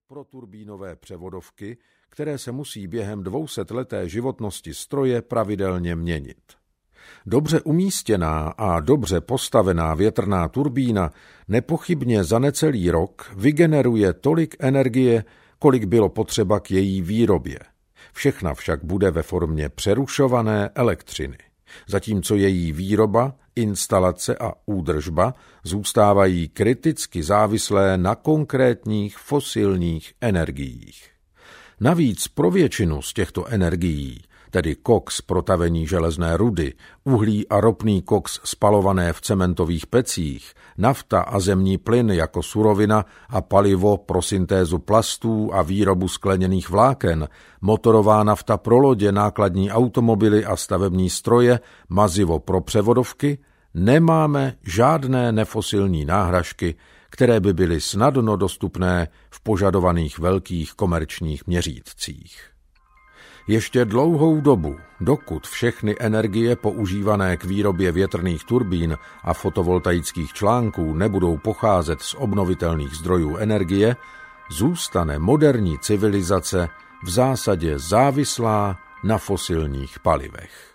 pro turbínové převodovky, které se musí během 200leté životnosti stroje pravidelně měnit. Dobře umístěná a dobře postavená větrná turbína nepochybně za necelý rok vygeneruje tolik energie, kolik bylo potřeba k její výrobě. Všechna však bude ve formě přerušované elektřiny, zatímco její výroba, instalace a údržba zůstávají kriticky závislé na konkrétních fosilních energiích. Navíc pro většinu z těchto energií, tedy koks pro tavení železné rudy, uhlí a ropný koks spalované v cementových pecích, nafta a zemní plyn jako surovina a palivo pro syntézu plastů a výrobu skleněných vláken, motorová nafta pro lodě, nákladní automobily a stavební stroje, mazivo pro převodovky, nemáme žádné nefosilní náhražky, které by byly snadno dostupné v požadovaných velkých komerčních měřítcích. Ještě dlouhou dobu, dokud všechny energie používané k výrobě větrných turbín a fotovoltaických článků nebudou pocházet z obnovitelných zdrojů energie, zůstane moderní civilizace v zásadě závislá na fosilních palivech.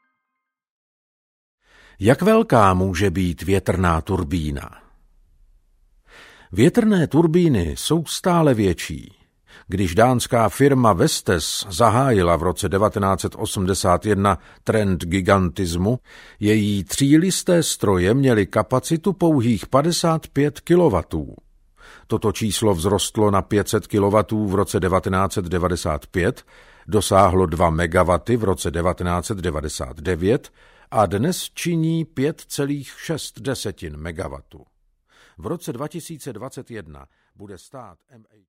Jak velká může být větrná turbína? Větrné turbíny jsou stále větší. Když dánská firma Vestas zahájila v roce 1981 trend gigantismu, její třílisté stroje měly kapacitu pouhých 55 kW. Toto číslo vzrostlo na 500 kW v roce 1995, dosáhlo 2 MW v roce 1999 a dnes činí 5,6 MW. V roce 2021 bude stát MH